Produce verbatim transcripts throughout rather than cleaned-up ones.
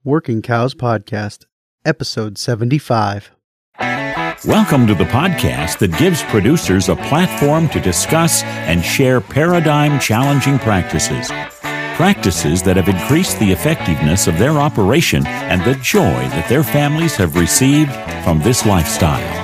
Working Cows Podcast, Episode seventy-five. Welcome to the podcast that gives producers a platform to discuss and share paradigm-challenging practices. Practices that have increased the effectiveness of their operation and the joy that their families have received from this lifestyle.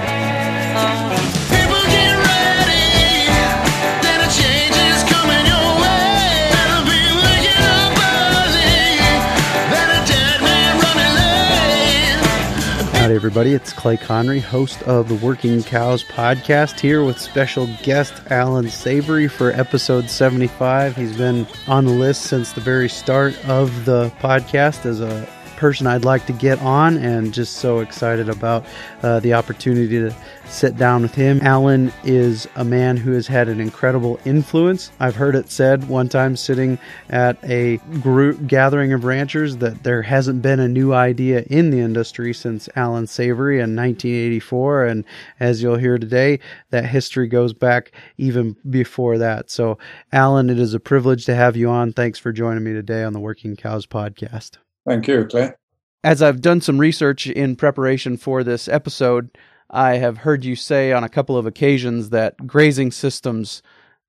Howdy, everybody. It's Clay Conry, host of the Working Cows Podcast, here with special guest Alan Savory for episode seventy-five. He's been on the list since the very start of the podcast as a person I'd like to get on, and just so excited about uh, the opportunity to sit down with him. Alan is a man who has had an incredible influence. I've heard it said one time sitting at a group gathering of ranchers that there hasn't been a new idea in the industry since Alan Savory in nineteen eighty-four, and as you'll hear today, that history goes back even before that. So Alan, it is a privilege to have you on. Thanks for joining me today on the Working Cows Podcast. Thank you, Clay. As I've done some research in preparation for this episode, I have heard you say on a couple of occasions that grazing systems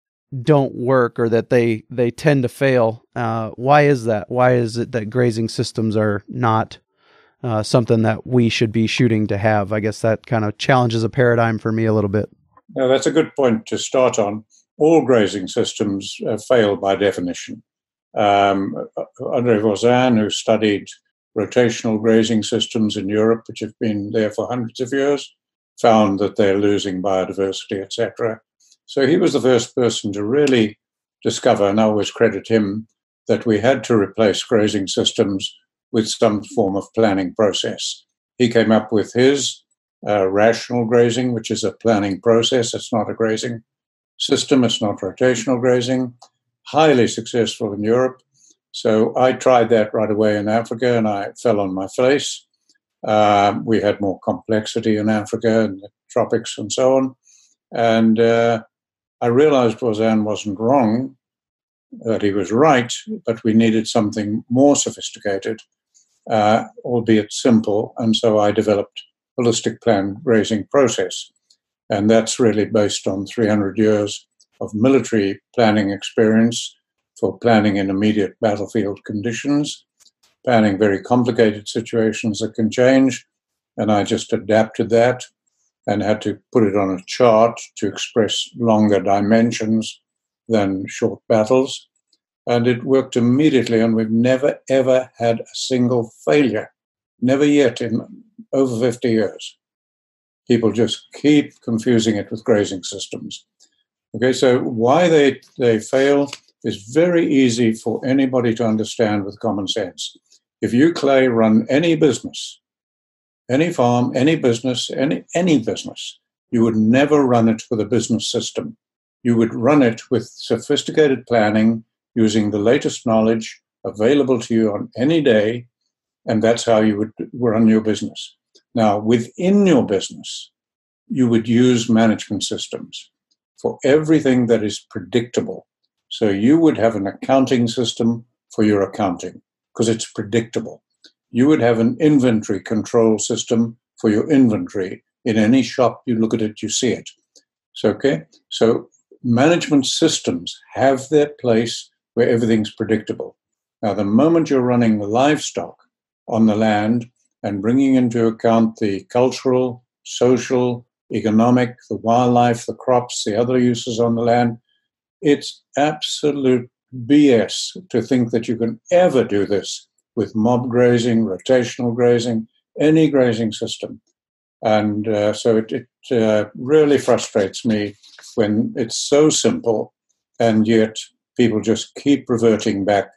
don't work, or that they, they tend to fail. Uh, why is that? Why is it that grazing systems are not uh, something that we should be shooting to have? I guess that kind of challenges a paradigm for me a little bit. Now, that's a good point to start on. All grazing systems uh, fail by definition. Um, André Voisin, who studied rotational grazing systems in Europe, which have been there for hundreds of years, found that they're losing biodiversity, et cetera. So he was the first person to really discover, and I always credit him, that we had to replace grazing systems with some form of planning process. He came up with his uh, rational grazing, which is a planning process. It's not a grazing system. It's not rotational grazing. Highly successful in Europe. So I tried that right away in Africa, and I fell on my face. Um, we had more complexity in Africa and the tropics and so on. And uh, I realized Voisin wasn't wrong, that he was right, but we needed something more sophisticated, uh, albeit simple. And so I developed holistic plan grazing process. And that's really based on three hundred years of military planning experience for planning in immediate battlefield conditions, planning very complicated situations that can change. And I just adapted that and had to put it on a chart to express longer dimensions than short battles. And it worked immediately, and we've never, ever had a single failure. Never yet in over fifty years. People just keep confusing it with grazing systems. Okay, so why they, they fail is very easy for anybody to understand with common sense. If you, Clay, run any business, any farm, any business, any any business, you would never run it with a business system. You would run it with sophisticated planning using the latest knowledge available to you on any day, and that's how you would run your business. Now, within your business, you would use management systems for everything that is predictable. So you would have an accounting system for your accounting because it's predictable. You would have an inventory control system for your inventory. In any shop, you look at it, you see it. So, okay. So management systems have their place where everything's predictable. Now, the moment you're running the livestock on the land and bringing into account the cultural, social, economic, the wildlife, the crops, the other uses on the land, it's absolute B S to think that you can ever do this with mob grazing, rotational grazing, any grazing system. And uh, so it, it uh, really frustrates me when it's so simple, and yet people just keep reverting back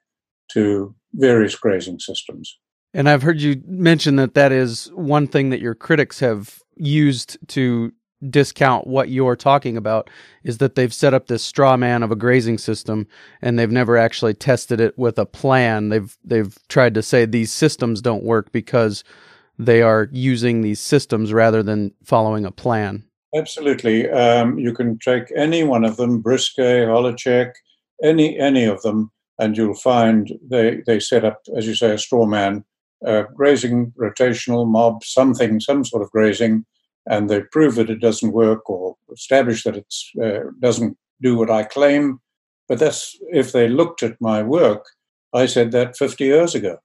to various grazing systems. And I've heard you mention that that is one thing that your critics have used to discount what you're talking about, is that they've set up this straw man of a grazing system and they've never actually tested it with a plan. They've they've tried to say these systems don't work because they are using these systems rather than following a plan. Absolutely. Um, you can take any one of them, Brisket, Holacek, any any of them, and you'll find they, they set up, as you say, a straw man uh, grazing, rotational, mob, something, some sort of grazing, and they prove that it doesn't work or establish that it uh, doesn't do what I claim. But that's if they looked at my work, I said that fifty years ago,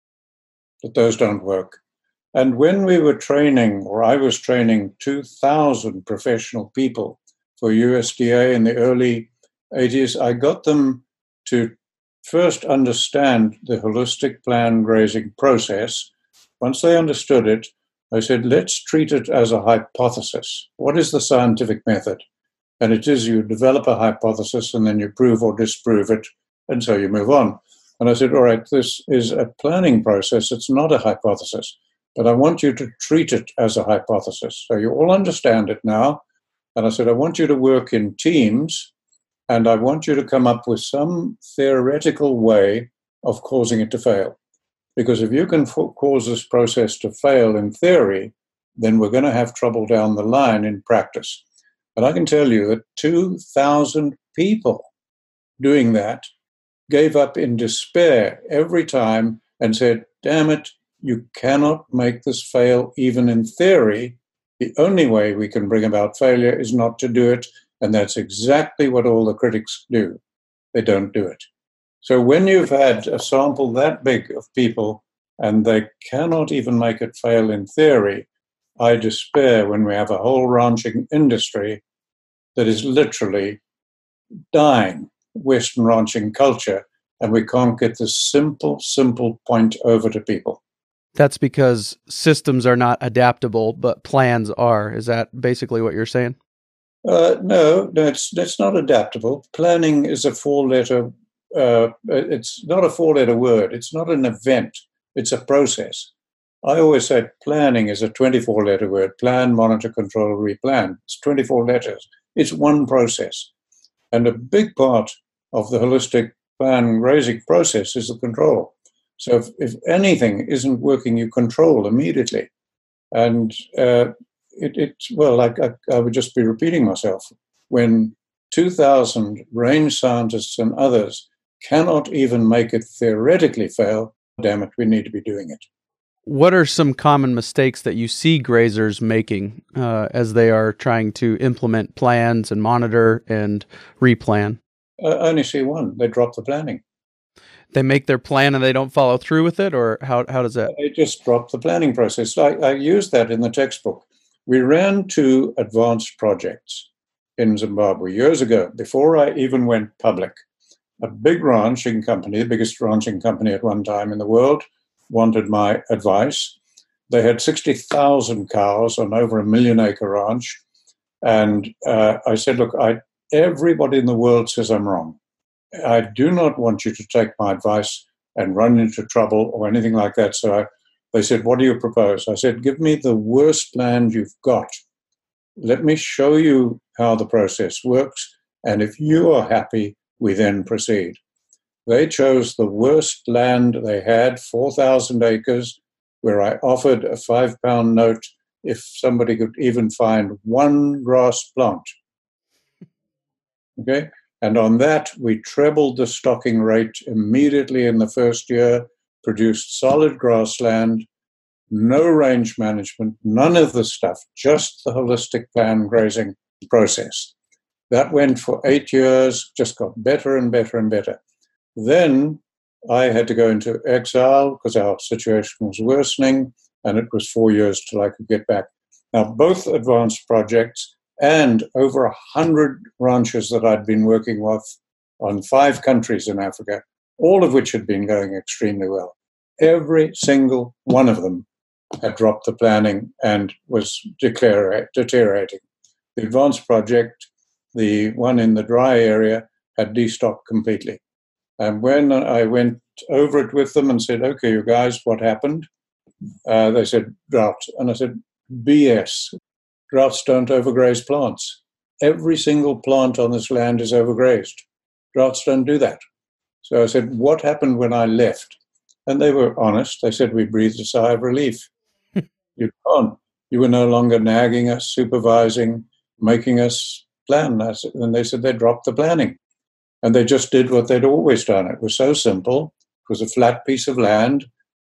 that those don't work. And when we were training, or I was training two thousand professional people for U S D A in the early eighties, I got them to first understand the holistic plan grazing process. Once they understood it, I said, let's treat it as a hypothesis. What is the scientific method? And it is you develop a hypothesis and then you prove or disprove it, and so you move on. And I said, all right, this is a planning process. It's not a hypothesis, but I want you to treat it as a hypothesis. So you all understand it now. And I said, I want you to work in teams, and I want you to come up with some theoretical way of causing it to fail. Because if you can f- cause this process to fail in theory, then we're going to have trouble down the line in practice. And I can tell you that two thousand people doing that gave up in despair every time and said, damn it, you cannot make this fail even in theory. The only way we can bring about failure is not to do it. And that's exactly what all the critics do. They don't do it. So when you've had a sample that big of people and they cannot even make it fail in theory, I despair when we have a whole ranching industry that is literally dying, Western ranching culture, and we can't get this simple, simple point over to people. That's because systems are not adaptable, but plans are. Is that basically what you're saying? Uh, no, no, it's that's not adaptable. Planning is a four-letter. Uh, it's not a four-letter word. It's not an event. It's a process. I always say planning is a twenty-four-letter word. Plan, monitor, control, replan. It's twenty-four letters. It's one process, and a big part of the holistic plan grazing process is the control. So if, if anything isn't working, you control immediately, and uh, It, it well, I, I, I would just be repeating myself. When two thousand range scientists and others cannot even make it theoretically fail, damn it, we need to be doing it. What are some common mistakes that you see grazers making uh, as they are trying to implement plans and monitor and replan? I only see one. They drop the planning. They make their plan and they don't follow through with it, or how how does that? They just drop the planning process. I, I use that in the textbook. We ran two advanced projects in Zimbabwe years ago, before I even went public. A big ranching company, the biggest ranching company at one time in the world, wanted my advice. They had sixty thousand cows on over a million acre ranch. And uh, I said, look, I, everybody in the world says I'm wrong. I do not want you to take my advice and run into trouble or anything like that. So I They said, what do you propose? I said, give me the worst land you've got. Let me show you how the process works. And if you are happy, we then proceed. They chose the worst land they had, four thousand acres, where I offered a five pound note if somebody could even find one grass plant. Okay? And on that, we trebled the stocking rate immediately in the first year, produced solid grassland, no range management, none of the stuff, just the holistic plan grazing process. That went for eight years, just got better and better and better. Then I had to go into exile because our situation was worsening, and it was four years till I could get back. Now, both advanced projects and over a hundred ranches that I'd been working with on five countries in Africa, all of which had been going extremely well. Every single one of them had dropped the planning and was declare, deteriorating. The advanced project, the one in the dry area, had destocked completely. And when I went over it with them and said, okay, you guys, what happened? Uh, they said, drought. And I said, B S. Droughts don't overgraze plants. Every single plant on this land is overgrazed. Droughts don't do that. So I said, what happened when I left? And they were honest. They said, we breathed a sigh of relief. You'd gone. You were no longer nagging us, supervising, making us plan. And they said they dropped the planning. And they just did what they'd always done. It was so simple. It was a flat piece of land.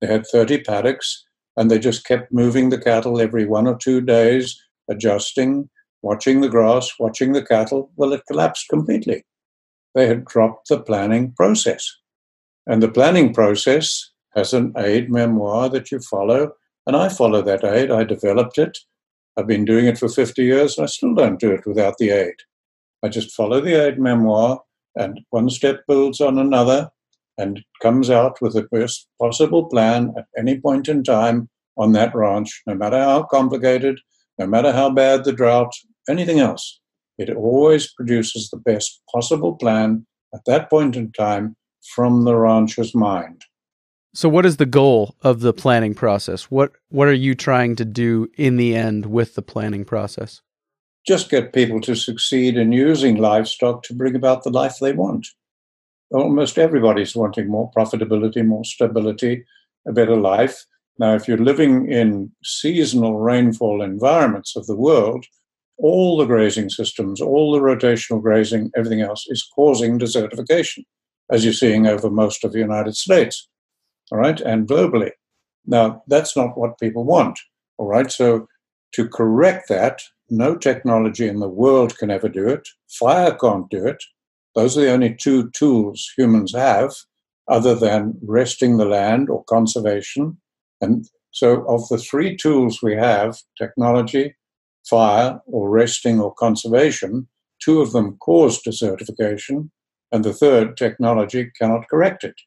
They had thirty paddocks, and they just kept moving the cattle every one or two days, adjusting, watching the grass, watching the cattle. Well, it collapsed completely. They had dropped the planning process. And the planning process has an aid memoir that you follow, and I follow that aid. I developed it. I've been doing it for fifty years, and I still don't do it without the aid. I just follow the aid memoir, and one step builds on another, and comes out with the best possible plan at any point in time on that ranch, no matter how complicated, no matter how bad the drought, anything else. It always produces the best possible plan at that point in time from the rancher's mind. So what is the goal of the planning process? What what are you trying to do in the end with the planning process? Just get people to succeed in using livestock to bring about the life they want. Almost everybody's wanting more profitability, more stability, a better life. Now, if you're living in seasonal rainfall environments of the world, all the grazing systems, all the rotational grazing, everything else is causing desertification, as you're seeing over most of the United States, all right, and globally. Now, that's not what people want, all right? So to correct that, no technology in the world can ever do it. Fire can't do it. Those are the only two tools humans have other than resting the land or conservation. And so of the three tools we have, technology, fire, or resting or conservation, two of them cause desertification, and the third, technology, cannot correct it.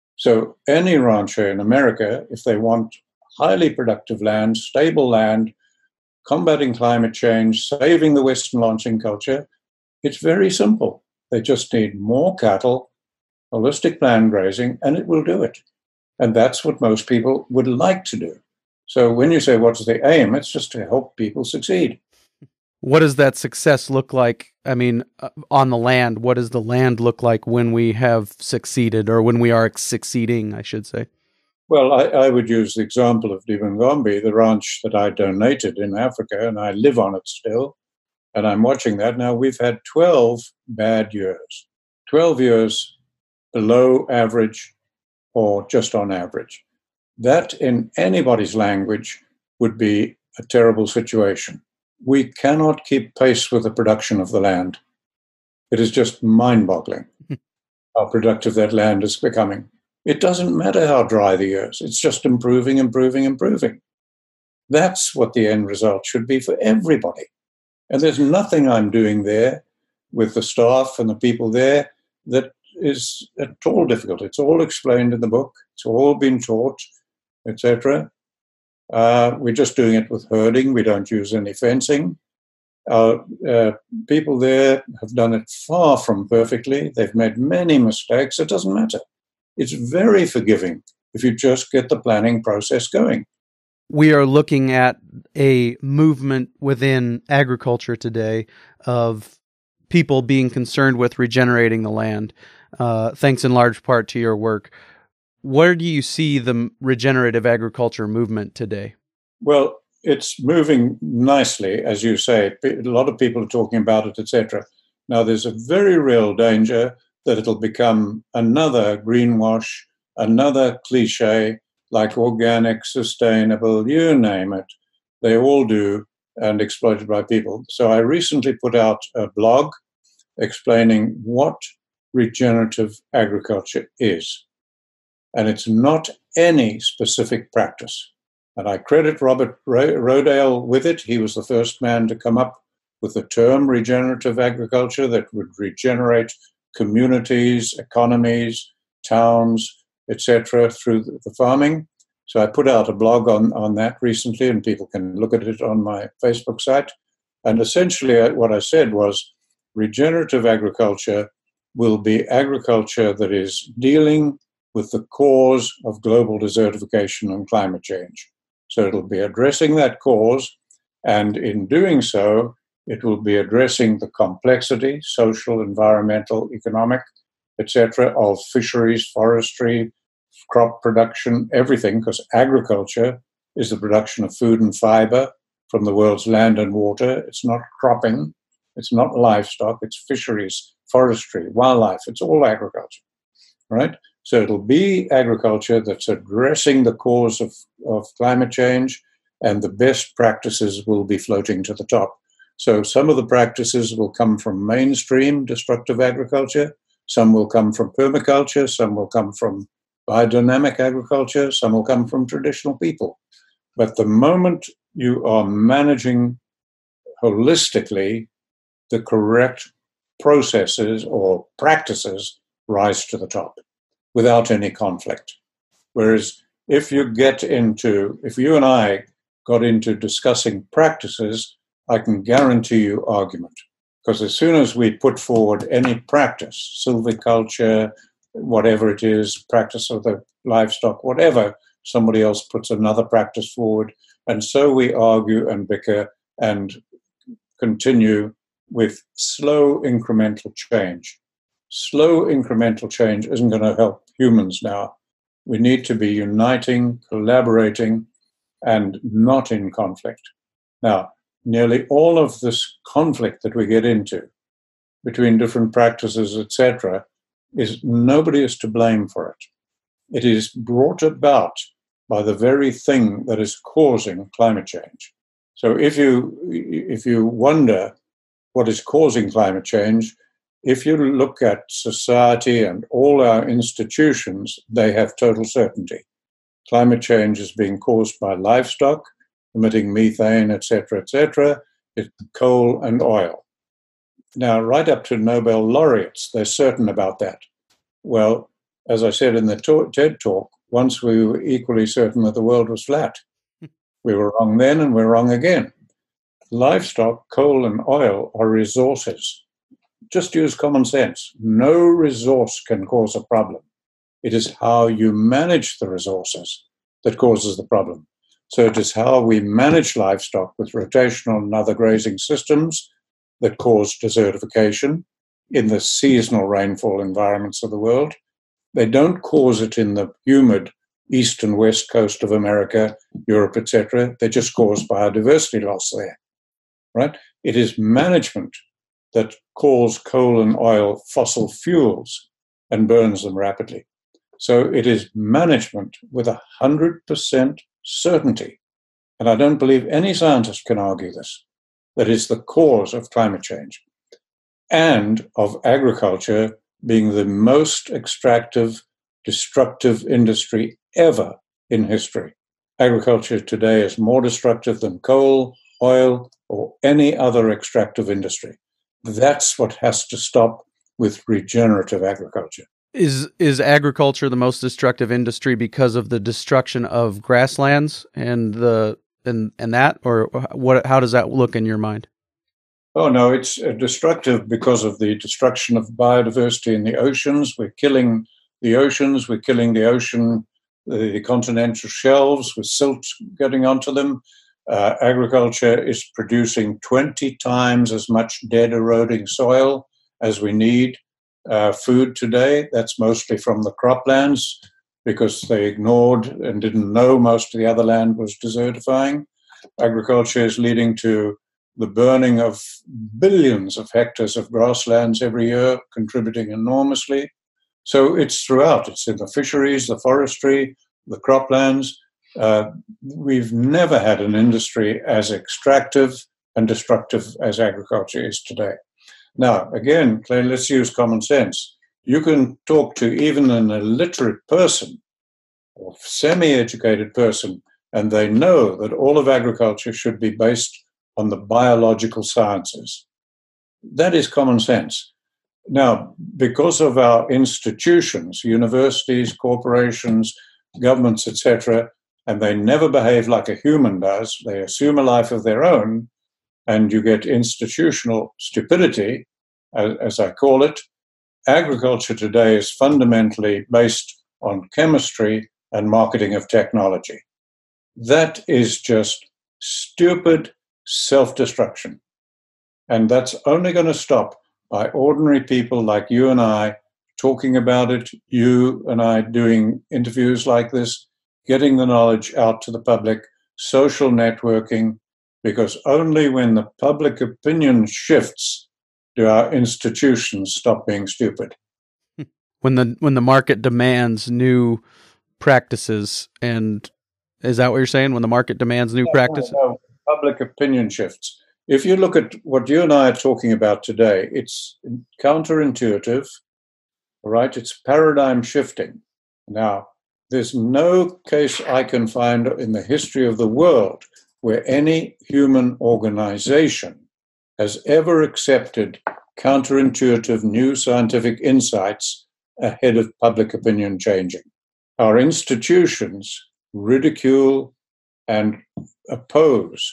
So any rancher in America, if they want highly productive land, stable land, combating climate change, saving the Western launching culture, it's very simple. They just need more cattle, holistic land grazing, and it will do it. And that's what most people would like to do. So when you say, what's the aim? It's just to help people succeed. What does that success look like? I mean, uh, on the land, what does the land look like when we have succeeded, or when we are succeeding, I should say? Well, I, I would use the example of Dibangombe, the ranch that I donated in Africa, and I live on it still. And I'm watching that. Now, we've had twelve bad years, twelve years below average or just on average. That, in anybody's language, would be a terrible situation. We cannot keep pace with the production of the land. It is just mind-boggling how productive that land is becoming. It doesn't matter how dry the year is. It's just improving, improving, improving. That's what the end result should be for everybody. And there's nothing I'm doing there with the staff and the people there that is at all difficult. It's all explained in the book. It's all been taught, et cetera. Uh, we're just doing it with herding. We don't use any fencing. Our uh, people there have done it far from perfectly. They've made many mistakes. It doesn't matter. It's very forgiving if you just get the planning process going. We are looking at a movement within agriculture today of people being concerned with regenerating the land, uh, thanks in large part to your work. Where do you see the regenerative agriculture movement today? Well, it's moving nicely, as you say. A lot of people are talking about it, et cetera. Now, there's a very real danger that it'll become another greenwash, another cliche, like organic, sustainable, you name it. They all do, and exploited by people. So I recently put out a blog explaining what regenerative agriculture is. And it's not any specific practice. And I credit Robert Rodale with it. He was the first man to come up with the term regenerative agriculture that would regenerate communities, economies, towns, et cetera, through the farming. So I put out a blog on, on that recently, and people can look at it on my Facebook site. And essentially what I said was regenerative agriculture will be agriculture that is dealing with the cause of global desertification and climate change. So it'll be addressing that cause, and in doing so, it will be addressing the complexity, social, environmental, economic, et cetera, of fisheries, forestry, crop production, everything, because agriculture is the production of food and fiber from the world's land and water. It's not cropping, it's not livestock, it's fisheries, forestry, wildlife, it's all agriculture, right? So it'll be agriculture that's addressing the cause of, of climate change, and the best practices will be floating to the top. So some of the practices will come from mainstream destructive agriculture, some will come from permaculture, some will come from biodynamic agriculture, some will come from traditional people. But the moment you are managing holistically, the correct processes or practices rise to the top without any conflict. Whereas if you get into, if you and I got into discussing practices, I can guarantee you argument. Because as soon as we put forward any practice, silviculture, whatever it is, practice of the livestock, whatever, somebody else puts another practice forward. And so we argue and bicker and continue with slow incremental change. Slow incremental change isn't going to help humans now. We need to be uniting, collaborating, and not in conflict. Now, nearly all of this conflict that we get into between different practices, et cetera, is nobody is to blame for it. It is brought about by the very thing that is causing climate change. So if you if you wonder what is causing climate change, if you look at society and all our institutions, they have total certainty. Climate change is being caused by livestock, emitting methane, et cetera, et cetera, it's coal and oil. Now, right up to Nobel laureates, they're certain about that. Well, as I said in the TED talk, once we were equally certain that the world was flat. We were wrong then and we're wrong again. Livestock, coal and oil are resources. Just use common sense. No resource can cause a problem. It is how you manage the resources that causes the problem. So it is how we manage livestock with rotational and other grazing systems that cause desertification in the seasonal rainfall environments of the world. They don't cause it in the humid east and west coast of America, Europe, et cetera. They just cause biodiversity loss there, right? It is management that calls coal and oil fossil fuels and burns them rapidly. So it is management with one hundred percent certainty, and I don't believe any scientist can argue this, that is the cause of climate change and of agriculture being the most extractive, destructive industry ever in history. Agriculture today is more destructive than coal, oil, or any other extractive industry. That's what has to stop with regenerative agriculture. Is is agriculture the most destructive industry because of the destruction of grasslands and the and and that, or what? How does that look in your mind? Oh no, it's destructive because of the destruction of biodiversity in the oceans. We're killing the oceans. We're killing the ocean, the continental shelves with silt getting onto them. Uh, agriculture is producing twenty times as much dead eroding soil as we need. Uh, food today, that's mostly from the croplands because they ignored and didn't know most of the other land was desertifying. Agriculture is leading to the burning of billions of hectares of grasslands every year, contributing enormously. So it's throughout. It's in the fisheries, the forestry, the croplands. Uh, we've never had an industry as extractive and destructive as agriculture is today. Now, again, Clay, let's use common sense. You can talk to even an illiterate person or semi-educated person, and they know that all of agriculture should be based on the biological sciences. That is common sense. Now, because of our institutions, universities, corporations, governments, et cetera, and they never behave like a human does, they assume a life of their own, and you get institutional stupidity, as, as I call it. Agriculture today is fundamentally based on chemistry and marketing of technology. That is just stupid self-destruction. And that's only going to stop by ordinary people like you and I talking about it, you and I doing interviews like this, getting the knowledge out to the public, social networking, because only when the public opinion shifts do our institutions stop being stupid. When the when the market demands new practices, and is that what you're saying? When the market demands new no, practices? No, no. Public opinion shifts. If you look at what you and I are talking about today, it's counterintuitive, right? It's paradigm shifting. Now, there's no case I can find in the history of the world where any human organization has ever accepted counterintuitive new scientific insights ahead of public opinion changing. Our institutions ridicule and oppose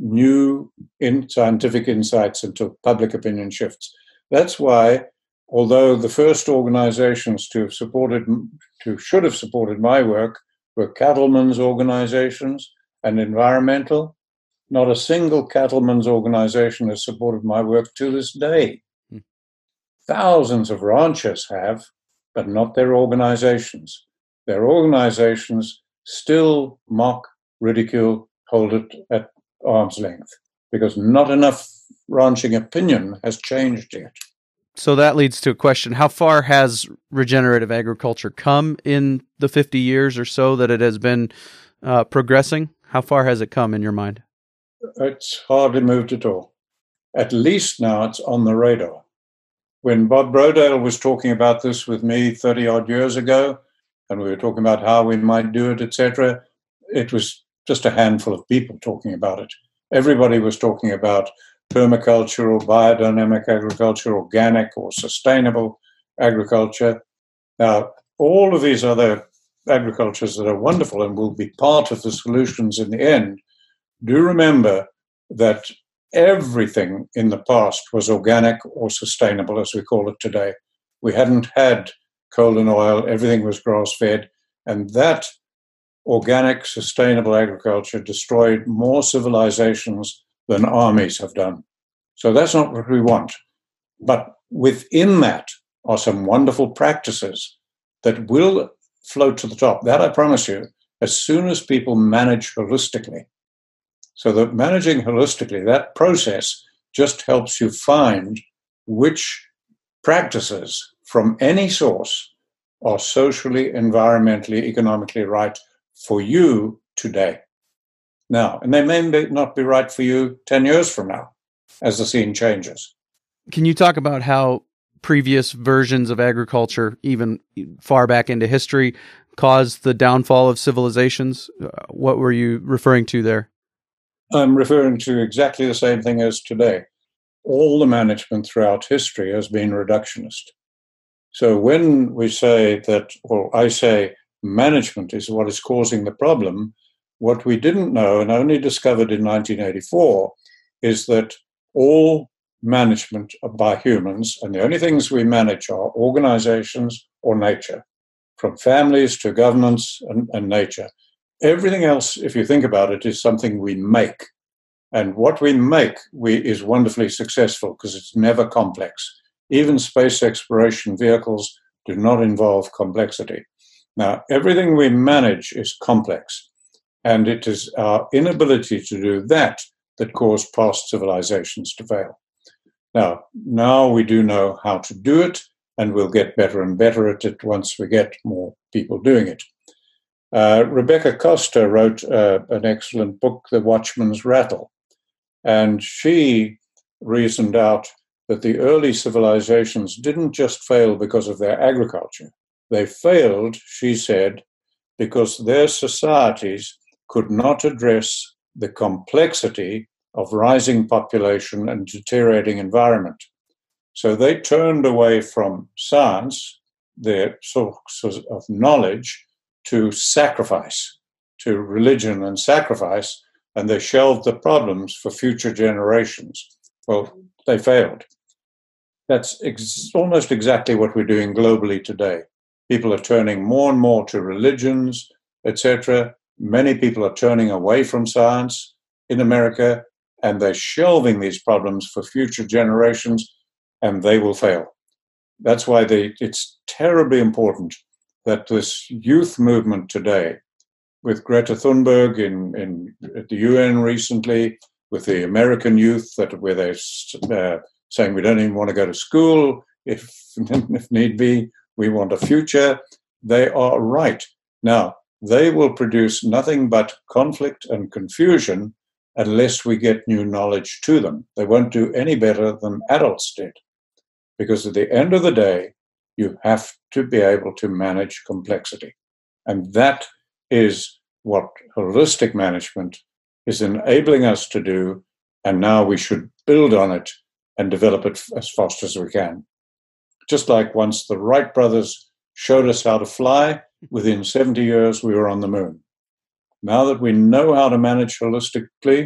new in scientific insights until public opinion shifts. That's why, although the first organizations to have supported, to should have supported my work were cattlemen's organizations and environmental, not a single cattlemen's organization has supported my work to this day. Hmm. Thousands of ranchers have, but not their organizations. Their organizations still mock, ridicule, hold it at arm's length, because not enough ranching opinion has changed yet. So that leads to a question. How far has regenerative agriculture come in the fifty years or so that it has been uh, progressing? How far has it come in your mind? It's hardly moved at all. At least now it's on the radar. When Bob Brodale was talking about this with me thirty-odd years ago, and we were talking about how we might do it, et cetera, it was just a handful of people talking about it. Everybody was talking about permaculture or biodynamic agriculture, organic or sustainable agriculture. Now, all of these other agricultures that are wonderful and will be part of the solutions in the end, do remember that everything in the past was organic or sustainable, as we call it today. We hadn't had coal and oil, everything was grass-fed, and that organic, sustainable agriculture destroyed more civilizations than armies have done. So that's not what we want. But within that are some wonderful practices that will float to the top. That I promise you, as soon as people manage holistically. So that managing holistically, that process just helps you find which practices from any source are socially, environmentally, economically right for you today. Now, and they may not be right for you ten years from now as the scene changes. Can you talk about how previous versions of agriculture, even far back into history, caused the downfall of civilizations? What were you referring to there? I'm referring to exactly the same thing as today. All the management throughout history has been reductionist. So when we say that, or I say management is what is causing the problem, what we didn't know and only discovered in nineteen eighty-four is that all management by humans, and the only things we manage are organizations or nature, from families to governments and, and nature. Everything else, if you think about it, is something we make. And what we make we, is wonderfully successful because it's never complex. Even space exploration vehicles do not involve complexity. Now, everything we manage is complex. And it is our inability to do that that caused past civilizations to fail. Now, now we do know how to do it, and we'll get better and better at it once we get more people doing it. Uh, Rebecca Costa wrote uh, an excellent book, The Watchman's Rattle, and she reasoned out that the early civilizations didn't just fail because of their agriculture. They failed, she said, because their societies could not address the complexity of rising population and deteriorating environment. So they turned away from science, their sources of knowledge, to sacrifice, to religion and sacrifice, and they shelved the problems for future generations. Well, they failed. That's ex- almost exactly what we're doing globally today. People are turning more and more to religions, et cetera. Many people are turning away from science in America, and they're shelving these problems for future generations, and they will fail. That's why they, it's terribly important that this youth movement today, with Greta Thunberg in, in at the U N recently, with the American youth, that where they're uh, saying we don't even want to go to school if, if need be, We want a future. They are right. Now, they will produce nothing but conflict and confusion unless we get new knowledge to them. They won't do any better than adults did. Because at the end of the day, you have to be able to manage complexity. And that is what holistic management is enabling us to do. And now we should build on it and develop it as fast as we can. Just like once the Wright brothers showed us how to fly, within seventy years we were on the moon. Now that we know how to manage holistically,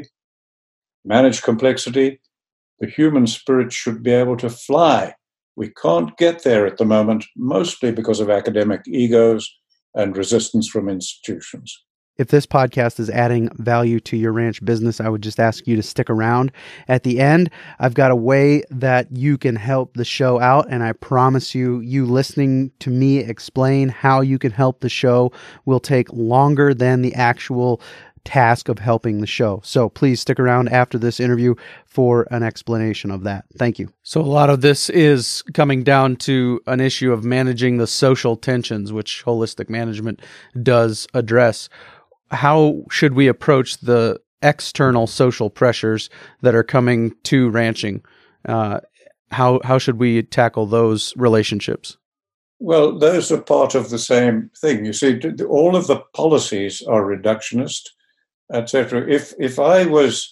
manage complexity, the human spirit should be able to fly. We can't get there at the moment, mostly because of academic egos and resistance from institutions. If this podcast is adding value to your ranch business, I would just ask you to stick around. At the end, I've got a way that you can help the show out, and I promise you, you listening to me explain how you can help the show will take longer than the actual task of helping the show. So please stick around after this interview for an explanation of that. Thank you. So a lot of this is coming down to an issue of managing the social tensions, which holistic management does address. How should we approach the external social pressures that are coming to ranching? Uh, how how should we tackle those relationships? Well, those are part of the same thing. You see, all of the policies are reductionist, et cetera. If if I was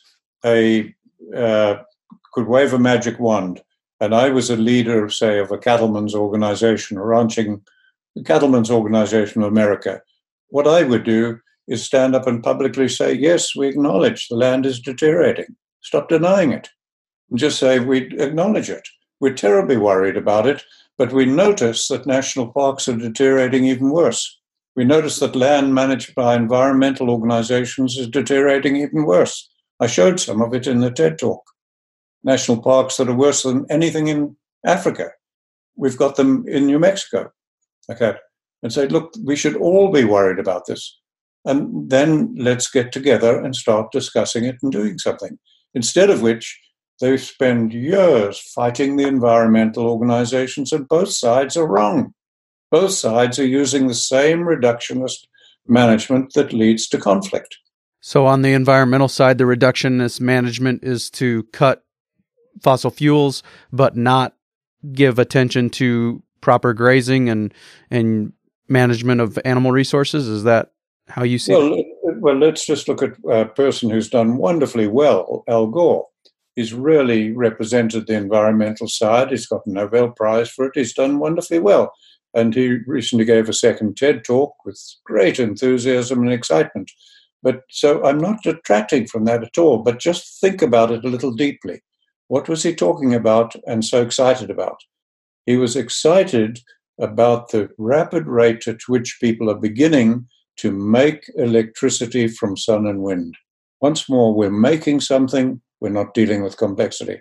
a uh, could wave a magic wand, and I was a leader, say, of a cattlemen's organization, a ranching cattlemen's organization of America, what I would do is stand up and publicly say, yes, we acknowledge the land is deteriorating. Stop denying it. And just say we acknowledge it. We're terribly worried about it, but we notice that national parks are deteriorating even worse. We notice that land managed by environmental organizations is deteriorating even worse. I showed some of it in the TED Talk. National parks that are worse than anything in Africa. We've got them in New Mexico. Okay. And say, look, we should all be worried about this. And then let's get together and start discussing it and doing something. Instead of which, they spend years fighting the environmental organizations, and both sides are wrong. Both sides are using the same reductionist management that leads to conflict. So on the environmental side, the reductionist management is to cut fossil fuels, but not give attention to proper grazing and and management of animal resources. Is that how you see well, it? Well, let's just look at a person who's done wonderfully well, Al Gore. He's really represented the environmental side. He's got a Nobel Prize for it. He's done wonderfully well. And he recently gave a second TED Talk with great enthusiasm and excitement. But so I'm not detracting from that at all, but just think about it a little deeply. What was he talking about and so excited about? He was excited about the rapid rate at which people are beginning to make electricity from sun and wind. Once more, we're making something, we're not dealing with complexity.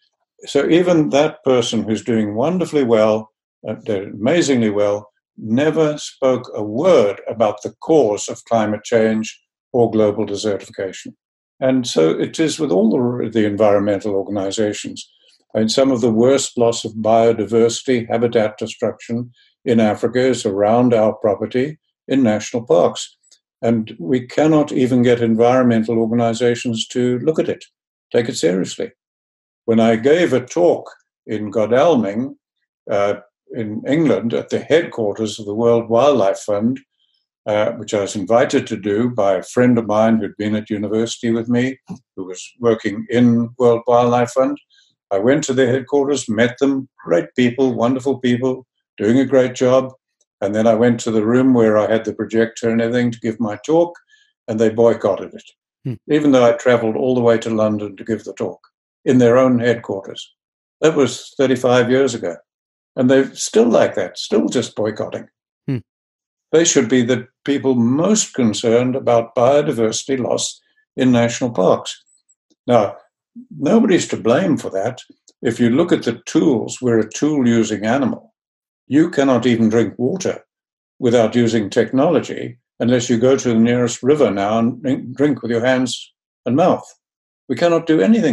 So even that person who's doing wonderfully well, uh, amazingly well, never spoke a word about the cause of climate change or global desertification. And so it is with all the, the environmental organizations. I mean, some of the worst loss of biodiversity, habitat destruction in Africa is around our property in national parks. And we cannot even get environmental organizations to look at it, take it seriously. When I gave a talk in Godalming, uh, in England, at the headquarters of the World Wildlife Fund, uh, which I was invited to do by a friend of mine who'd been at university with me, who was working in World Wildlife Fund, I went to their headquarters, met them, great people, wonderful people, doing a great job. And then I went to the room where I had the projector and everything to give my talk, and they boycotted it, hmm. even though I traveled all the way to London to give the talk in their own headquarters. That was thirty-five years ago. And they're still like that, still just boycotting. Hmm. They should be the people most concerned about biodiversity loss in national parks. Now, nobody's to blame for that. If you look at the tools, we're a tool-using animal. You cannot even drink water without using technology unless you go to the nearest river now and drink with your hands and mouth. We cannot do anything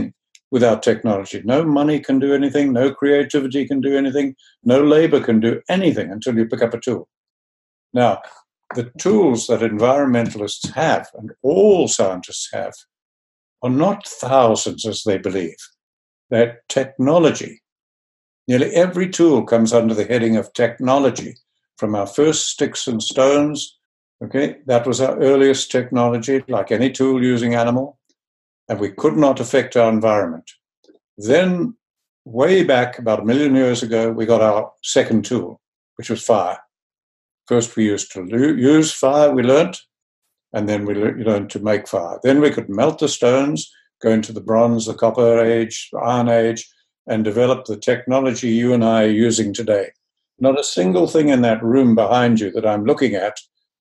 without technology. No money can do anything, no creativity can do anything, no labor can do anything until you pick up a tool. Now, the tools that environmentalists have, and all scientists have, are not thousands as they believe. They're technology. Nearly every tool comes under the heading of technology, from our first sticks and stones. Okay, that was our earliest technology, like any tool using animal, and we could not affect our environment. Then, way back about a million years ago, we got our second tool, which was fire. First, we used to use fire, we learnt, and then we learned to make fire. Then we could melt the stones, go into the bronze, the copper age, the iron age, and develop the technology you and I are using today. Not a single thing in that room behind you that I'm looking at,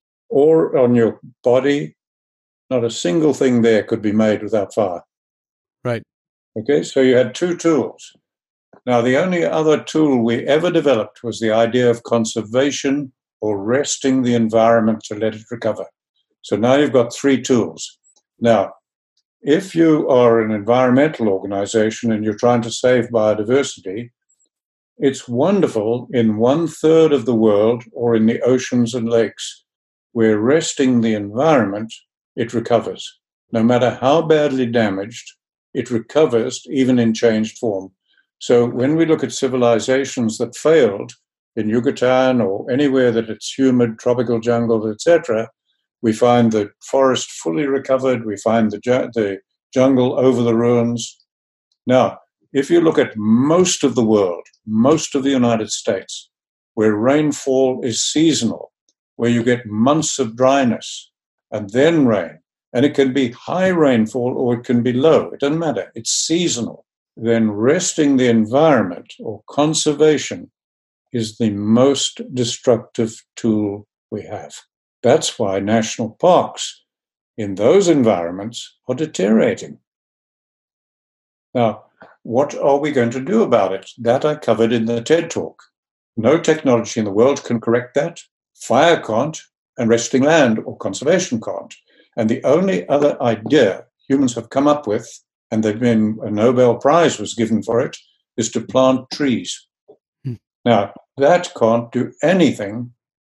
or on your body, not a single thing there could be made without fire. Right. Okay, so you had two tools. Now, the only other tool we ever developed was the idea of conservation or resting the environment to let it recover. So now you've got three tools. Now, if you are an environmental organization and you're trying to save biodiversity, it's wonderful in one third of the world or in the oceans and lakes where resting the environment, it recovers. No matter how badly damaged, it recovers even in changed form. So when we look at civilizations that failed in Yucatan or anywhere that it's humid, tropical jungle, et cetera, we find the forest fully recovered. We find the, ju- the jungle over the ruins. Now, if you look at most of the world, most of the United States, where rainfall is seasonal, where you get months of dryness and then rain, and it can be high rainfall or it can be low, it doesn't matter, it's seasonal, then resting the environment or conservation is the most destructive tool we have. That's why national parks in those environments are deteriorating. Now, what are we going to do about it? That I covered in the TED Talk. No technology in the world can correct that. Fire can't, and resting land or conservation can't. And the only other idea humans have come up with, and they've been, a Nobel Prize was given for it, is to plant trees. Hmm. Now, that can't do anything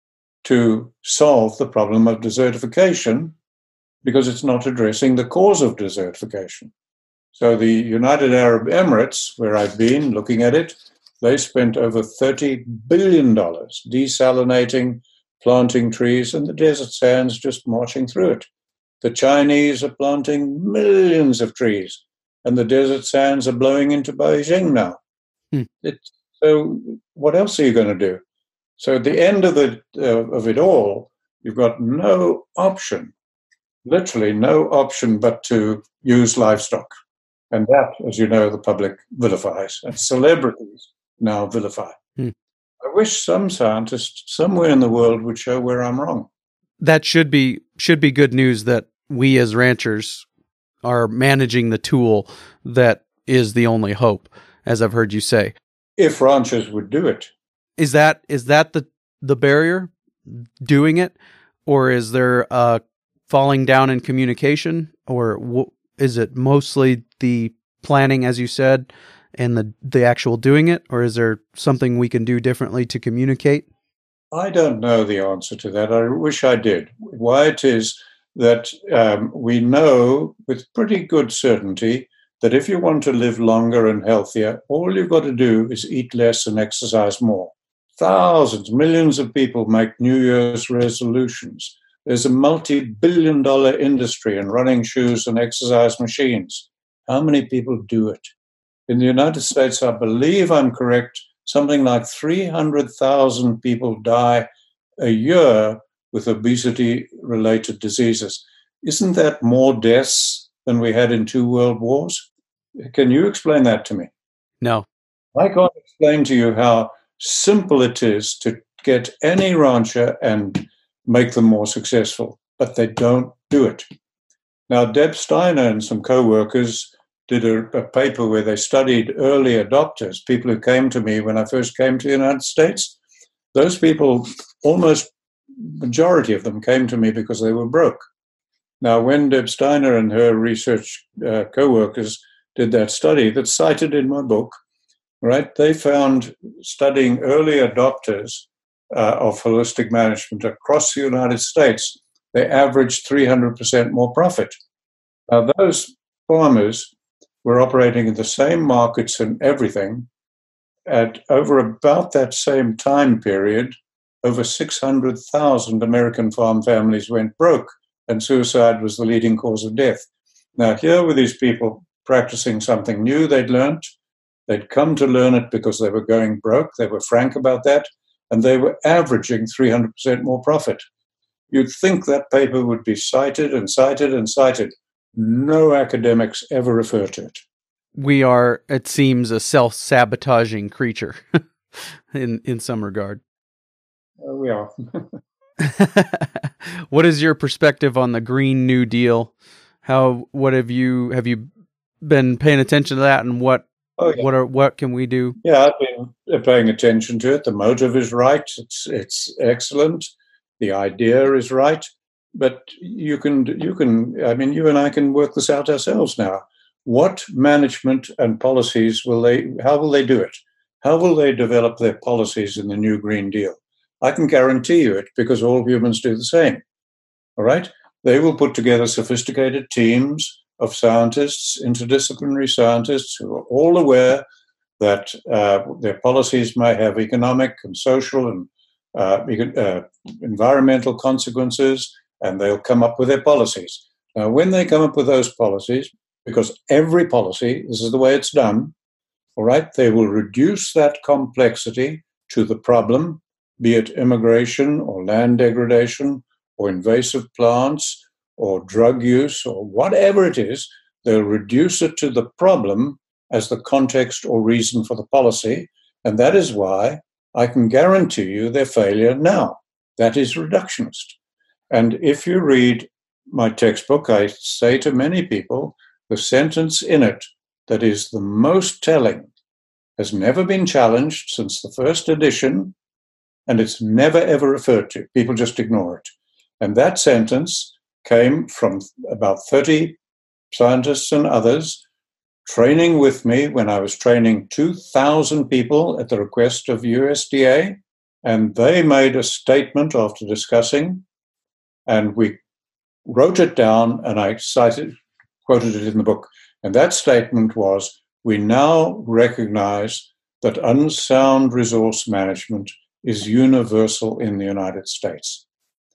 to solve the problem of desertification because it's not addressing the cause of desertification. So the United Arab Emirates, where I've been looking at it, they spent over thirty billion dollars desalinating, planting trees, and the desert sands just marching through it. The Chinese are planting millions of trees, and the desert sands are blowing into Beijing now. Hmm. It, so what else are you going to do? So at the end of, the, uh, of it all, you've got no option, literally no option but to use livestock. And that, as you know, the public vilifies, and celebrities now vilify. Hmm. I wish some scientist somewhere in the world would show where I'm wrong. That should be should be good news that we as ranchers are managing the tool that is the only hope, as I've heard you say. If ranchers would do it. Is that is that the, the barrier, doing it? Or is there uh, falling down in communication? Or w- is it mostly the planning, as you said, and the, the actual doing it? Or is there something we can do differently to communicate? I don't know the answer to that. I wish I did. Why it is that um, we know with pretty good certainty that if you want to live longer and healthier, all you've got to do is eat less and exercise more. Thousands, millions of people make New Year's resolutions. There's a multi-billion dollar industry in running shoes and exercise machines. How many people do it? In the United States, I believe I'm correct, something like three hundred thousand people die a year with obesity-related diseases. Isn't that more deaths than we had in two world wars? Can you explain that to me? No. I can't explain to you how simple it is to get any rancher and make them more successful, but they don't do it. Now, Deb Steiner and some co-workers did a, a paper where they studied early adopters, people who came to me when I first came to the United States. Those people, almost majority of them came to me because they were broke. Now, when Deb Steiner and her research uh, co-workers did that study that's cited in my book, right? They found, studying early adopters uh, of holistic management across the United States, they averaged three hundred percent more profit. Now, those farmers were operating in the same markets and everything. At over about that same time period, over six hundred thousand American farm families went broke, and suicide was the leading cause of death. Now, here were these people practicing something new they'd learned. They'd come to learn it because they were going broke. They were frank about that, and they were averaging three hundred percent more profit. You'd think that paper would be cited and cited and cited. No academics ever refer to it. We are, it seems, a self-sabotaging creature in in some regard. Uh, we are. What is your perspective on the Green New Deal? How, what have you, have you been paying attention to that, and what, oh, yeah. what are, what can we do? Yeah, I've been paying attention to it. The motive is right. It's, it's excellent. The idea is right. But you can, you can, I mean, you and I can work this out ourselves now. What management and policies will they, how will they do it? How will they develop their policies in the new Green Deal? I can guarantee you it, because all humans do the same. All right? They will put together sophisticated teams of scientists, interdisciplinary scientists, who are all aware that uh, their policies may have economic and social and uh, uh, environmental consequences, and they'll come up with their policies. Now, when they come up with those policies, because every policy, this is the way it's done, all right, they will reduce that complexity to the problem, be it immigration or land degradation or invasive plants or drug use or whatever it is. They'll reduce it to the problem as the context or reason for the policy, and that is why I can guarantee you their failure now. That is reductionist. And if you read my textbook, I say to many people, the sentence in it that is the most telling has never been challenged since the first edition, and it's never ever referred to. People just ignore it. And that sentence came from about thirty scientists and others training with me when I was training two thousand people at the request of U S D A, and they made a statement after discussing, and we wrote it down, and I cited quoted it in the book. And that statement was, we now recognize that unsound resource management is universal in the United States.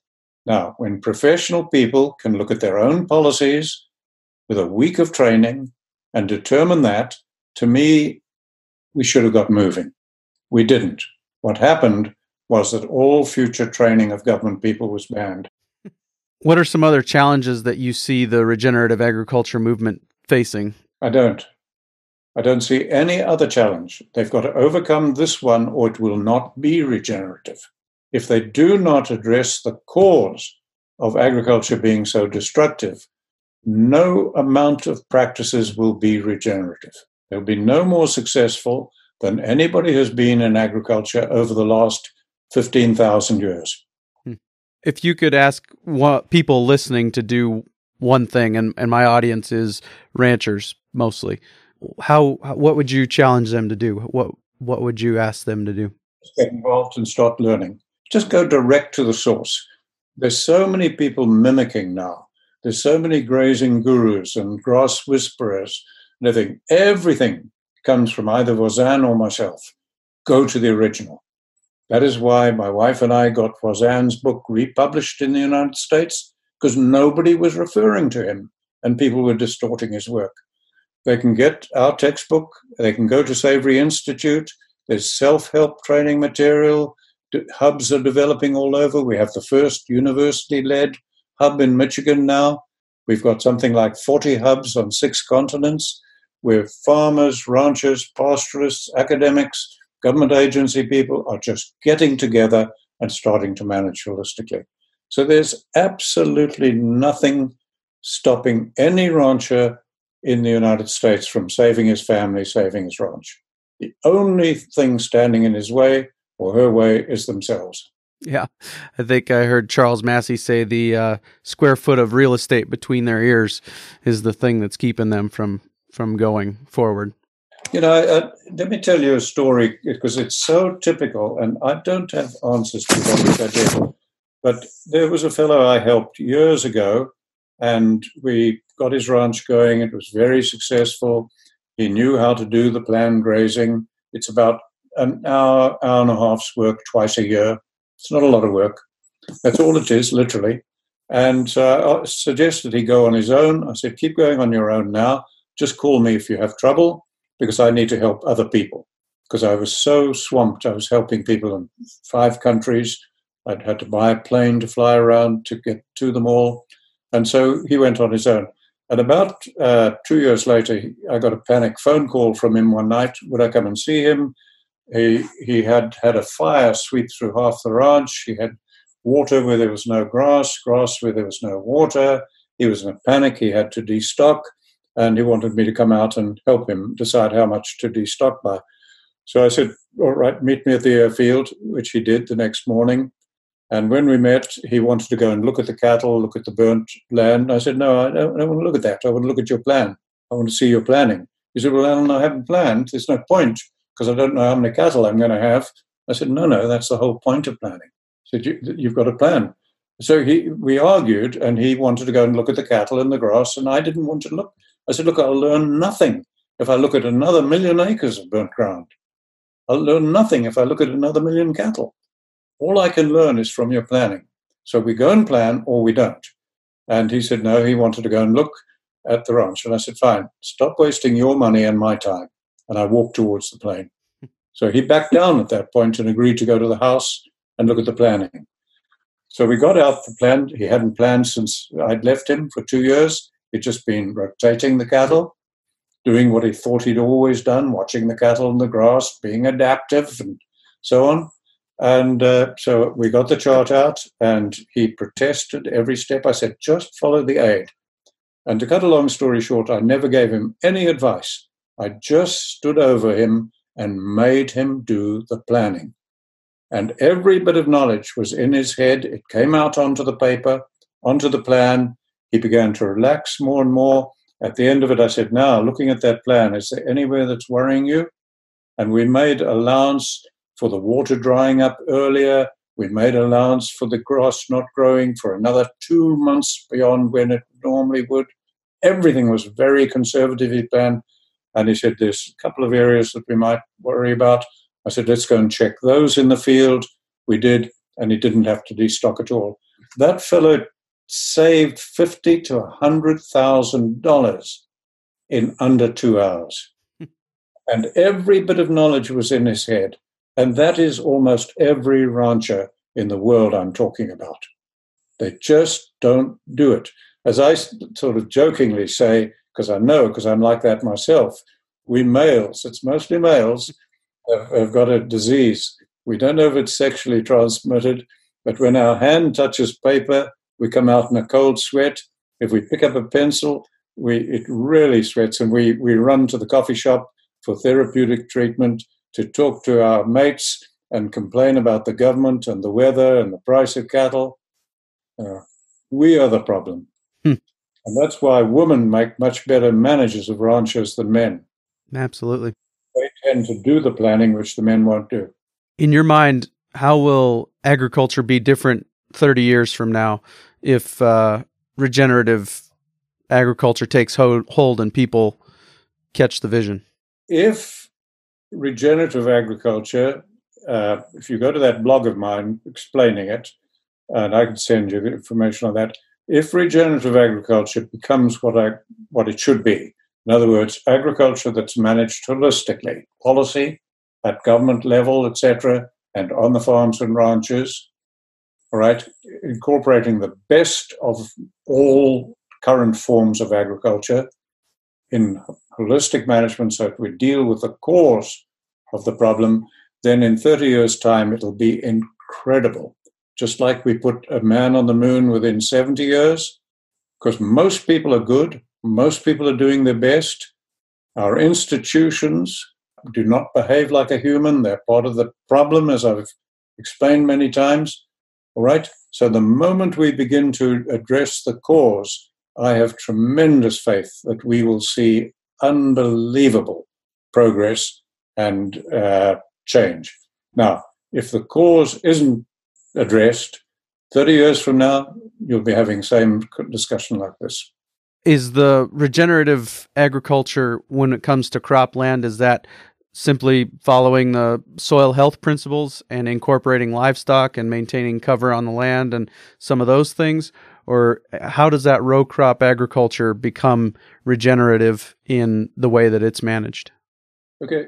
Now, when professional people can look at their own policies with a week of training and determine that, to me, we should have got moving. We didn't. What happened was that all future training of government people was banned. What are some other challenges that you see the regenerative agriculture movement facing? I don't. I don't see any other challenge. They've got to overcome this one, or it will not be regenerative. If they do not address the cause of agriculture being so destructive, no amount of practices will be regenerative. They'll be no more successful than anybody has been in agriculture over the last fifteen thousand years. If you could ask what people listening to do one thing, and, and my audience is ranchers mostly, how what would you challenge them to do? What what would you ask them to do? Just get involved and start learning. Just go direct to the source. There's so many people mimicking now. There's so many grazing gurus and grass whisperers and everything. Everything comes from either Voisin or myself. Go to the original. That is why my wife and I got Voisin's book republished in the United States, because nobody was referring to him and people were distorting his work. They can get our textbook. They can go to Savory Institute. There's self-help training material. Hubs are developing all over. We have the first university-led hub in Michigan now. We've got something like forty hubs on six continents where farmers, ranchers, pastoralists, academics, government agency people are just getting together and starting to manage holistically. So there's absolutely nothing stopping any rancher in the United States from saving his family, saving his ranch. The only thing standing in his way or her way is themselves. Yeah. I think I heard Charles Massey say the uh, square foot of real estate between their ears is the thing that's keeping them from from going forward? You know, uh, let me tell you a story, because it's so typical, and I don't have answers to what I did. But there was a fellow I helped years ago, and we got his ranch going. It was very successful. He knew how to do the planned grazing. It's about an hour, hour and a half's work twice a year. It's not a lot of work. That's all it is, literally. And so I suggested he go on his own. I said, keep going on your own now. Just call me if you have trouble, because I need to help other people. Because I was so swamped. I was helping people in five countries. I'd had to buy a plane to fly around to get to them all. And so he went on his own. And about uh, two years later, I got a panic phone call from him one night. Would I come and see him? He, he had had a fire sweep through half the ranch. He had water where there was no grass, grass where there was no water. He was in a panic. He had to destock. And he wanted me to come out and help him decide how much to destock by. So I said, all right, meet me at the airfield, which he did the next morning. And when we met, he wanted to go and look at the cattle, look at the burnt land. I said, no, I don't, I don't want to look at that. I want to look at your plan. I want to see your planning. He said, well, Alan, I haven't planned. There's no point, because I don't know how many cattle I'm going to have. I said, no, no, that's the whole point of planning. He said, you, you've got a plan. So he, we argued, and he wanted to go and look at the cattle and the grass, and I didn't want to look. I said, look, I'll learn nothing if I look at another million acres of burnt ground. I'll learn nothing if I look at another million cattle. All I can learn is from your planning. So we go and plan, or we don't. And he said, no, he wanted to go and look at the ranch. And I said, fine, stop wasting your money and my time. And I walked towards the plane. So he backed down at that point and agreed to go to the house and look at the planning. So we got out the plan. He hadn't planned since I'd left him for two years. He'd just been rotating the cattle, doing what he thought he'd always done, watching the cattle in the grass, being adaptive and so on. And uh, so we got the chart out, and he protested every step. I said, just follow the aid. And to cut a long story short, I never gave him any advice. I just stood over him and made him do the planning. And every bit of knowledge was in his head. It came out onto the paper, onto the plan. He began to relax more and more. At the end of it, I said, now, looking at that plan, is there anywhere that's worrying you? And we made allowance for the water drying up earlier. We made allowance for the grass not growing for another two months beyond when it normally would. Everything was very conservatively planned. And he said, there's a couple of areas that we might worry about. I said, let's go and check those in the field. We did, and he didn't have to destock at all. That fellow saved fifty thousand to one hundred thousand dollars in under two hours. And every bit of knowledge was in his head. And that is almost every rancher in the world I'm talking about. They just don't do it. As I sort of jokingly say, because I know, because I'm like that myself, we males, it's mostly males, have, have got a disease. We don't know if it's sexually transmitted, but when our hand touches paper, we come out in a cold sweat. If we pick up a pencil, we it really sweats, and we, we run to the coffee shop for therapeutic treatment, to talk to our mates and complain about the government and the weather and the price of cattle. Uh, we are the problem. Hmm. And that's why women make much better managers of ranches than men. Absolutely. They tend to do the planning, which the men won't do. In your mind, how will agriculture be different thirty years from now if uh, regenerative agriculture takes ho- hold and people catch the vision? If regenerative agriculture, uh, if you go to that blog of mine explaining it, and I can send you the information on that, if regenerative agriculture becomes what I what it should be, in other words, agriculture that's managed holistically, policy at government level, et cetera, and on the farms and ranches, all right, incorporating the best of all current forms of agriculture in holistic management so that we deal with the cause of the problem, then in thirty years' time, it'll be incredible. Just like we put a man on the moon within seventy years, because most people are good, most people are doing their best. Our institutions do not behave like a human. They're part of the problem, as I've explained many times. All right? So the moment we begin to address the cause, I have tremendous faith that we will see unbelievable progress and uh, change. Now, if the cause isn't addressed, thirty years from now, you'll be having the same discussion like this. Is the regenerative agriculture, when it comes to cropland, is that simply following the soil health principles and incorporating livestock and maintaining cover on the land and some of those things? Or how does that row crop agriculture become regenerative in the way that it's managed? Okay,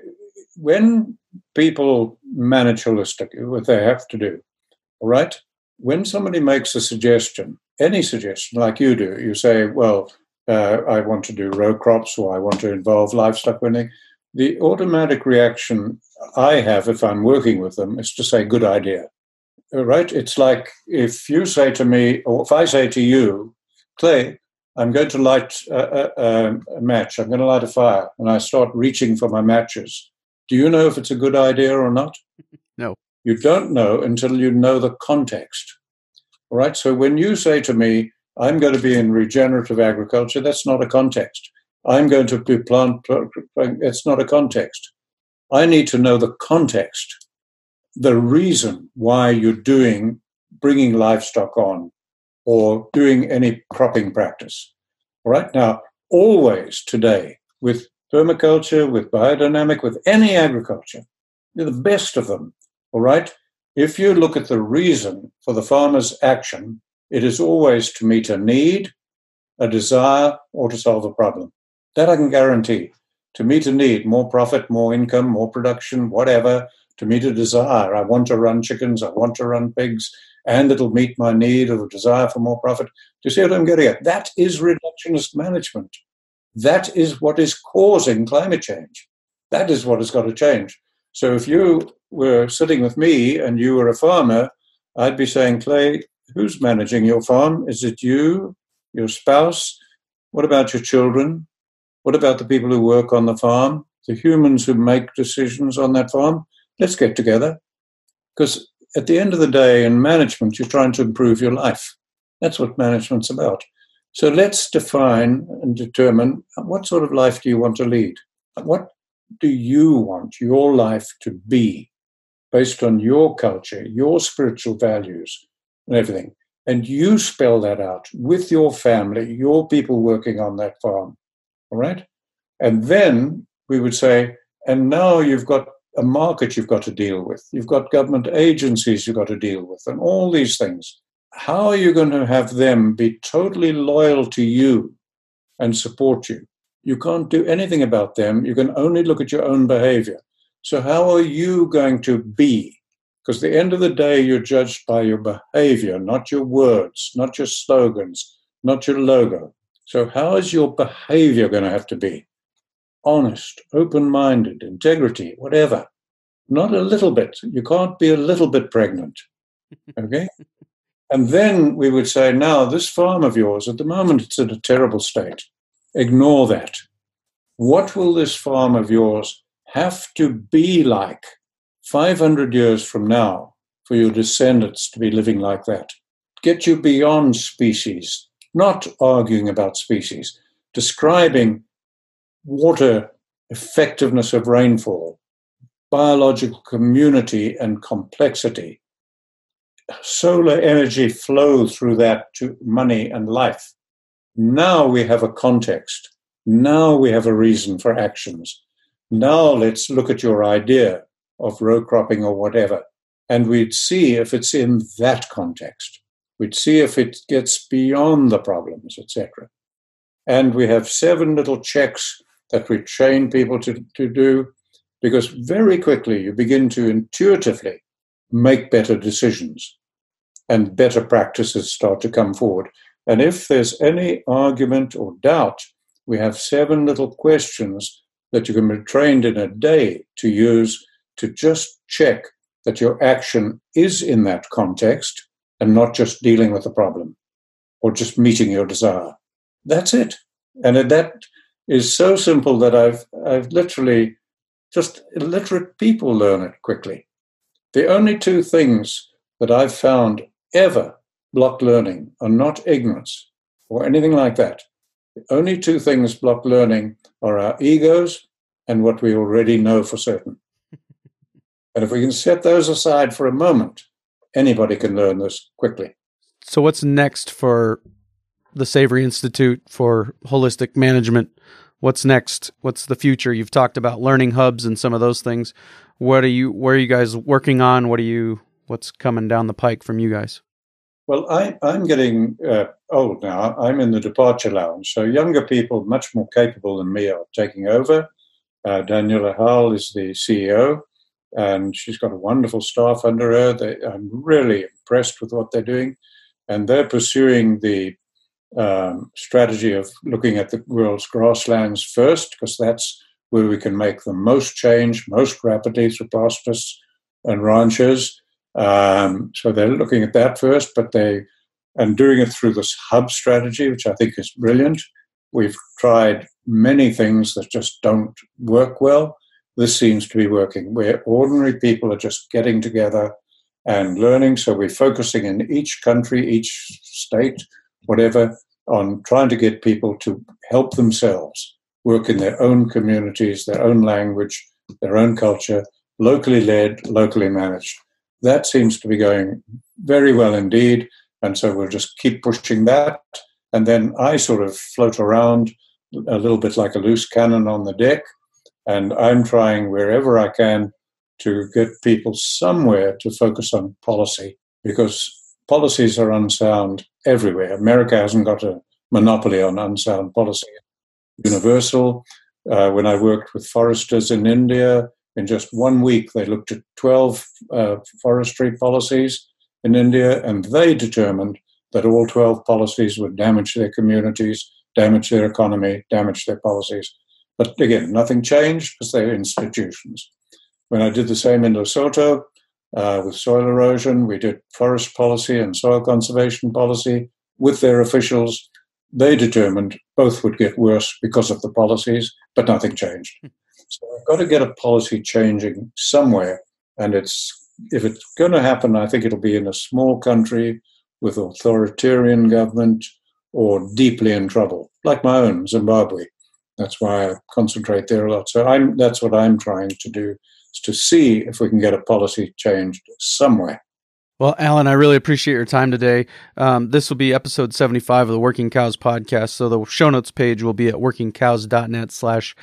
when people manage holistically, what they have to do, all right? When somebody makes a suggestion, any suggestion like you do, you say, well, uh, I want to do row crops or I want to involve livestock winning. The automatic reaction I have if I'm working with them is to say, good idea. Right? It's like if you say to me, or if I say to you, Clay, I'm going to light a, a, a match, I'm going to light a fire, and I start reaching for my matches. Do you know if it's a good idea or not? No. You don't know until you know the context. All right? So when you say to me, I'm going to be in regenerative agriculture, that's not a context. I'm going to be plant, it's not a context. I need to know the context. The reason why you're doing, bringing livestock on or doing any cropping practice. All right. Now, always today with permaculture, with biodynamic, with any agriculture, you're the best of them. All right. If you look at the reason for the farmer's action, it is always to meet a need, a desire, or to solve a problem. That I can guarantee. To meet a need, more profit, more income, more production, whatever. To meet a desire, I want to run chickens, I want to run pigs, and it'll meet my need or the desire for more profit. Do you see what I'm getting at? That is reductionist management. That is what is causing climate change. That is what has got to change. So if you were sitting with me and you were a farmer, I'd be saying, Clay, who's managing your farm? Is it you, your spouse? What about your children? What about the people who work on the farm? The humans who make decisions on that farm? Let's get together. Because at the end of the day, in management, you're trying to improve your life. That's what management's about. So let's define and determine what sort of life do you want to lead? What do you want your life to be based on your culture, your spiritual values and everything? And you spell that out with your family, your people working on that farm. All right? And then we would say, and now you've got a market you've got to deal with. You've got government agencies you've got to deal with and all these things. How are you going to have them be totally loyal to you and support you? You can't do anything about them. You can only look at your own behavior. So how are you going to be? Because at the end of the day, you're judged by your behavior, not your words, not your slogans, not your logo. So how is your behavior going to have to be? Honest, open-minded, integrity, whatever. Not a little bit. You can't be a little bit pregnant. Okay? And then we would say, now, this farm of yours, at the moment, it's in a terrible state. Ignore that. What will this farm of yours have to be like five hundred years from now for your descendants to be living like that? Get you beyond species, not arguing about species, describing water effectiveness of rainfall, biological community and complexity, solar energy flow through that to money and life. Now we have a context. Now we have a reason for actions. Now let's look at your idea of row cropping or whatever, and we'd see if it's in that context. We'd see if it gets beyond the problems, et cetera. And we have seven little checks that we train people to, to do, because very quickly you begin to intuitively make better decisions and better practices start to come forward. And if there's any argument or doubt, we have seven little questions that you can be trained in a day to use to just check that your action is in that context and not just dealing with the problem or just meeting your desire. That's it. And that is so simple that I've I've literally, just illiterate people learn it quickly. The only two things that I've found ever block learning are not ignorance or anything like that. The only two things block learning are our egos and what we already know for certain. And if we can set those aside for a moment, anybody can learn this quickly. So what's next for the Savory Institute for Holistic Management? What's next? What's the future? You've talked about learning hubs and some of those things. What are you, where are you guys working on? What are you, what's coming down the pike from you guys? Well, I, I'm getting uh, old now. I'm in the departure lounge. So younger people, much more capable than me, are taking over. Uh, Daniela Hall is the C E O, and she's got a wonderful staff under her. They, I'm really impressed with what they're doing. And they're pursuing the um, strategy of looking at the world's grasslands first, because that's where we can make the most change, most rapidly through pastures and ranches. Um, so they're looking at that first, but they, and doing it through this hub strategy, which I think is brilliant. We've tried many things that just don't work well. This seems to be working, where ordinary people are just getting together and learning. So we're focusing in each country, each state, whatever, on trying to get people to help themselves work in their own communities, their own language, their own culture, locally led, locally managed. That seems to be going very well indeed. And so we'll just keep pushing that. And then I sort of float around a little bit like a loose cannon on the deck. And I'm trying wherever I can to get people somewhere to focus on policy, because policies are unsound everywhere. America hasn't got a monopoly on unsound policy. Universal. Uh, when I worked with foresters in India, in just one week, they looked at twelve uh, forestry policies in India, and they determined that all twelve policies would damage their communities, damage their economy, damage their policies. But again, nothing changed because they're institutions. When I did the same in Lesotho uh, with soil erosion, we did forest policy and soil conservation policy with their officials. They determined both would get worse because of the policies, but nothing changed. So we've got to get a policy changing somewhere. And it's if it's going to happen, I think it'll be in a small country with authoritarian government or deeply in trouble, like my own, Zimbabwe. That's why I concentrate there a lot. So I'm, that's what I'm trying to do, is to see if we can get a policy changed somewhere. Well, Alan, I really appreciate your time today. Um, this will be episode seventy-five of the Working Cows podcast, so the show notes page will be at workingcows.net slash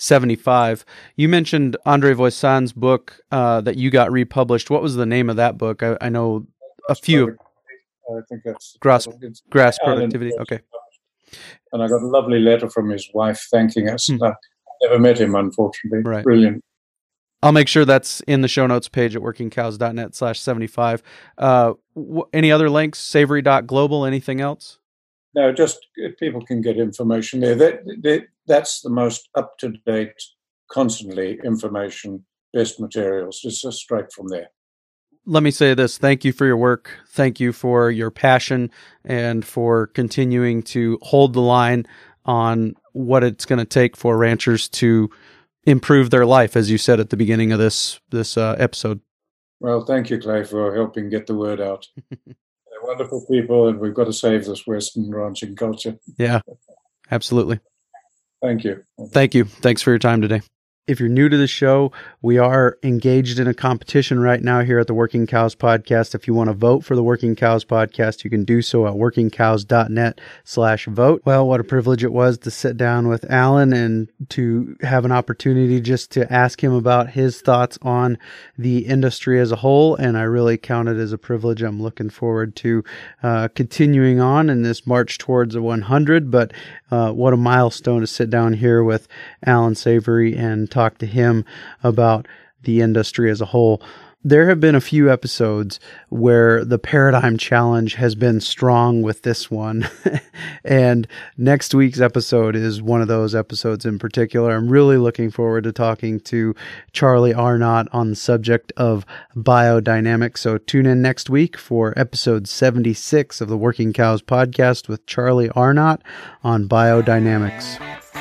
75. You mentioned Andre Voisin's book uh, that you got republished. What was the name of that book? I, I know a few. I think that's... Grass, grass Productivity, okay. And I got a lovely letter from his wife thanking us. Hmm. I never met him, unfortunately. Right. Brilliant. I'll make sure that's in the show notes page at workingcows.net slash 75. Uh, w- any other links? Savory dot global, anything else? No, just people can get information there. That, that, that's the most up-to-date, constantly information-based materials. It's just straight from there. Let me say this. Thank you for your work. Thank you for your passion and for continuing to hold the line on what it's going to take for ranchers to improve their life, as you said at the beginning of this this uh, episode. Well, thank you, Clay, for helping get the word out. They're wonderful people, and we've got to save this Western ranching culture. Yeah, absolutely. Thank you. Thank you. Thanks for your time today. If you're new to the show, we are engaged in a competition right now here at the Working Cows Podcast. If you want to vote for the Working Cows Podcast, you can do so at workingcows.net slash vote. Well, what a privilege it was to sit down with Alan and to have an opportunity just to ask him about his thoughts on the industry as a whole. And I really count it as a privilege. I'm looking forward to uh, continuing on in this march towards the one hundred. But uh, what a milestone to sit down here with Alan Savory and talk to him about the industry as a whole. There have been a few episodes where the paradigm challenge has been strong with this one. And next week's episode is one of those episodes in particular. I'm really looking forward to talking to Charlie Arnott on the subject of biodynamics. So tune in next week for episode seventy-six of the Working Cows Podcast with Charlie Arnott on biodynamics.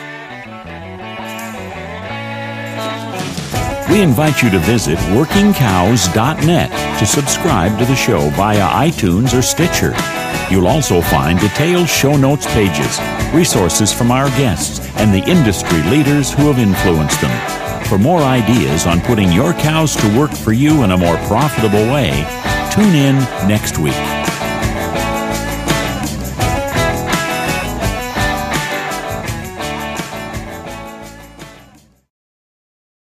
We invite you to visit working cows dot net to subscribe to the show via iTunes or Stitcher. You'll also find detailed show notes pages, resources from our guests, and the industry leaders who have influenced them. For more ideas on putting your cows to work for you in a more profitable way, tune in next week.